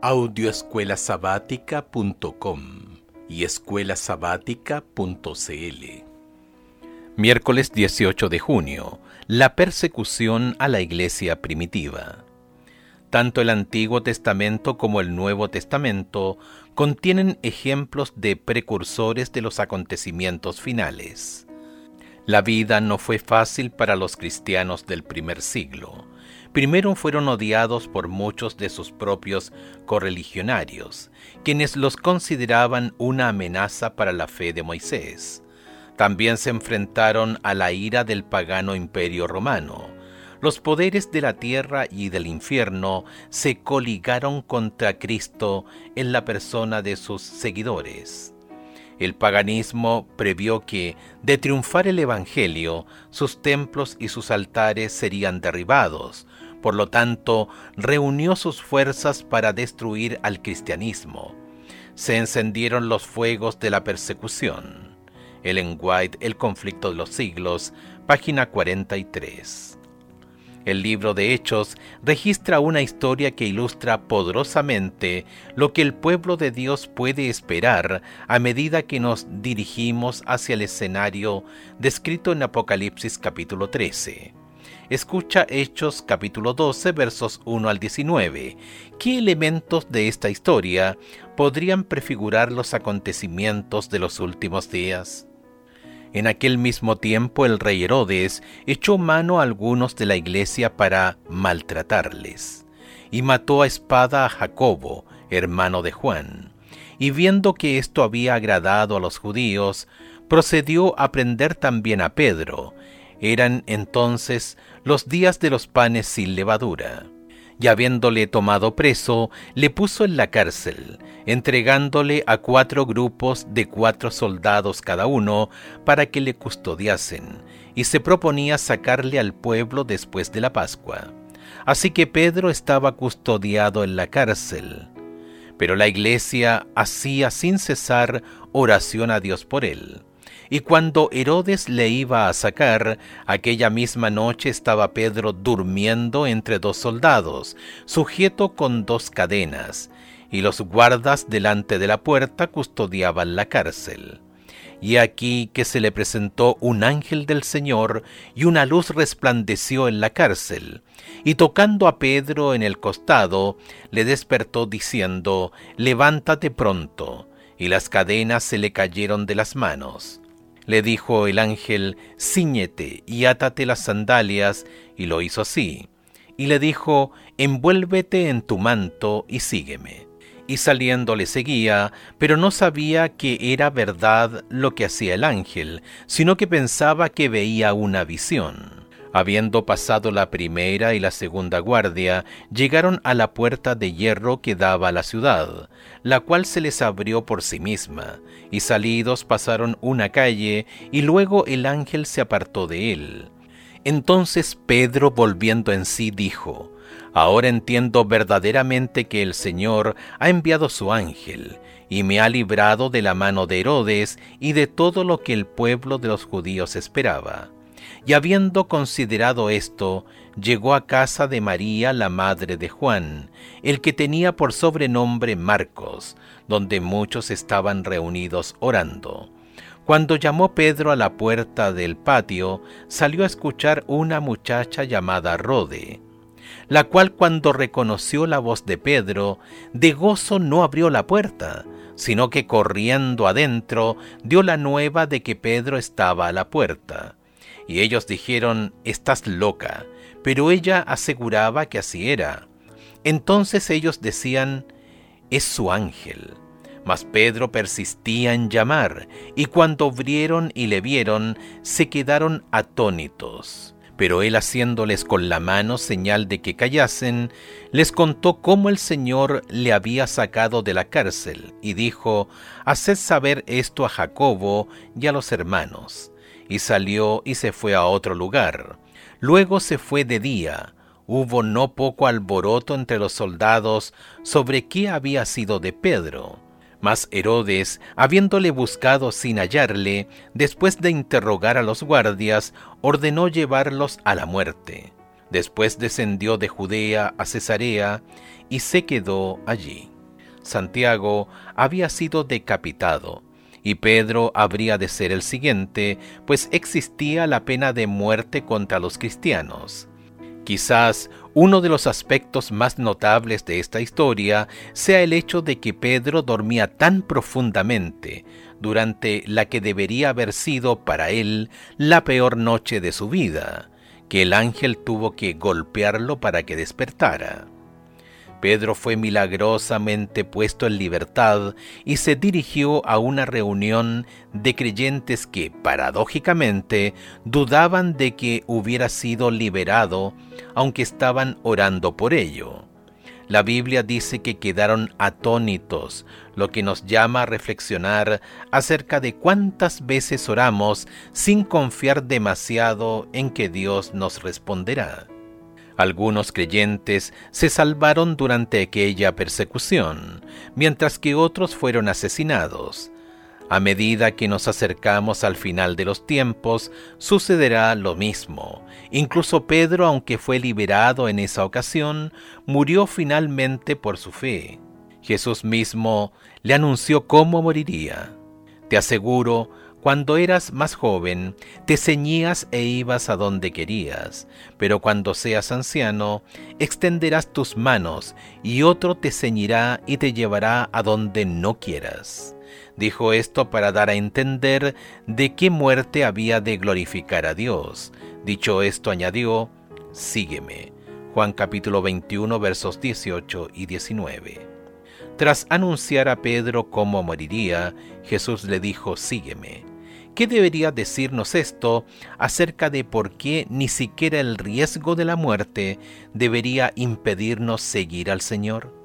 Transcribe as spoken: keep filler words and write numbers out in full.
audioescuela sabática punto com y escuela sabática punto c l. Miércoles dieciocho de junio. La persecución a la iglesia primitiva. Tanto el Antiguo Testamento como el Nuevo Testamento contienen ejemplos de precursores de los acontecimientos finales. La vida no fue fácil para los cristianos del primer siglo. Primero fueron odiados por muchos de sus propios correligionarios, quienes los consideraban una amenaza para la fe de Moisés. También se enfrentaron a la ira del pagano imperio romano. Los poderes de la tierra y del infierno se coligaron contra Cristo en la persona de sus seguidores. El paganismo previó que, de triunfar el Evangelio, sus templos y sus altares serían derribados. Por lo tanto, reunió sus fuerzas para destruir al cristianismo. Se encendieron los fuegos de la persecución. Ellen White, El conflicto de los siglos, página cuarenta y tres. El libro de Hechos registra una historia que ilustra poderosamente lo que el pueblo de Dios puede esperar a medida que nos dirigimos hacia el escenario descrito en Apocalipsis capítulo trece. Escucha Hechos capítulo doce, versos uno al diecinueve. ¿Qué elementos de esta historia podrían prefigurar los acontecimientos de los últimos días? En aquel mismo tiempo el rey Herodes echó mano a algunos de la iglesia para maltratarles, y mató a espada a Jacobo, hermano de Juan. Y viendo que esto había agradado a los judíos, procedió a prender también a Pedro. Eran entonces los días de los panes sin levadura. Y habiéndole tomado preso, le puso en la cárcel, entregándole a cuatro grupos de cuatro soldados cada uno para que le custodiasen, y se proponía sacarle al pueblo después de la Pascua. Así que Pedro estaba custodiado en la cárcel, pero la iglesia hacía sin cesar oración a Dios por él. Y cuando Herodes le iba a sacar, aquella misma noche estaba Pedro durmiendo entre dos soldados, sujeto con dos cadenas, y los guardas delante de la puerta custodiaban la cárcel. Y aquí que se le presentó un ángel del Señor, y una luz resplandeció en la cárcel, y tocando a Pedro en el costado, le despertó diciendo: «Levántate pronto», y las cadenas se le cayeron de las manos. Le dijo el ángel: «Cíñete y átate las sandalias», y lo hizo así. Y le dijo: «Envuélvete en tu manto y sígueme». Y saliendo le seguía, pero no sabía que era verdad lo que hacía el ángel, sino que pensaba que veía una visión. Habiendo pasado la primera y la segunda guardia, llegaron a la puerta de hierro que daba a la ciudad, la cual se les abrió por sí misma, y salidos pasaron una calle, y luego el ángel se apartó de él. Entonces Pedro, volviendo en sí, dijo: «Ahora entiendo verdaderamente que el Señor ha enviado su ángel, y me ha librado de la mano de Herodes y de todo lo que el pueblo de los judíos esperaba». Y habiendo considerado esto, llegó a casa de María, la madre de Juan, el que tenía por sobrenombre Marcos, donde muchos estaban reunidos orando. Cuando llamó Pedro a la puerta del patio, salió a escuchar una muchacha llamada Rode, la cual, cuando reconoció la voz de Pedro, de gozo no abrió la puerta, sino que corriendo adentro dio la nueva de que Pedro estaba a la puerta. Y ellos dijeron: «Estás loca», pero ella aseguraba que así era. Entonces ellos decían: «Es su ángel». Mas Pedro persistía en llamar, y cuando abrieron y le vieron, se quedaron atónitos. Pero él, haciéndoles con la mano señal de que callasen, les contó cómo el Señor le había sacado de la cárcel, y dijo: «Haced saber esto a Jacobo y a los hermanos». Y salió y se fue a otro lugar. Luego se fue de día. Hubo no poco alboroto entre los soldados sobre qué había sido de Pedro. Mas Herodes, habiéndole buscado sin hallarle, después de interrogar a los guardias, ordenó llevarlos a la muerte. Después descendió de Judea a Cesarea y se quedó allí. Santiago había sido decapitado, y Pedro habría de ser el siguiente, pues existía la pena de muerte contra los cristianos. Quizás uno de los aspectos más notables de esta historia sea el hecho de que Pedro dormía tan profundamente durante la que debería haber sido para él la peor noche de su vida, que el ángel tuvo que golpearlo para que despertara. Pedro fue milagrosamente puesto en libertad y se dirigió a una reunión de creyentes que, paradójicamente, dudaban de que hubiera sido liberado, aunque estaban orando por ello. La Biblia dice que quedaron atónitos, lo que nos llama a reflexionar acerca de cuántas veces oramos sin confiar demasiado en que Dios nos responderá. Algunos creyentes se salvaron durante aquella persecución, mientras que otros fueron asesinados. A medida que nos acercamos al final de los tiempos, sucederá lo mismo. Incluso Pedro, aunque fue liberado en esa ocasión, murió finalmente por su fe. Jesús mismo le anunció cómo moriría. Te aseguro, cuando eras más joven, te ceñías e ibas a donde querías, pero cuando seas anciano, extenderás tus manos, y otro te ceñirá y te llevará a donde no quieras. Dijo esto para dar a entender de qué muerte había de glorificar a Dios. Dicho esto, añadió, sígueme. Juan capítulo veintiuno, versos dieciocho y diecinueve. Tras anunciar a Pedro cómo moriría, Jesús le dijo, sígueme. ¿Qué debería decirnos esto acerca de por qué ni siquiera el riesgo de la muerte debería impedirnos seguir al Señor?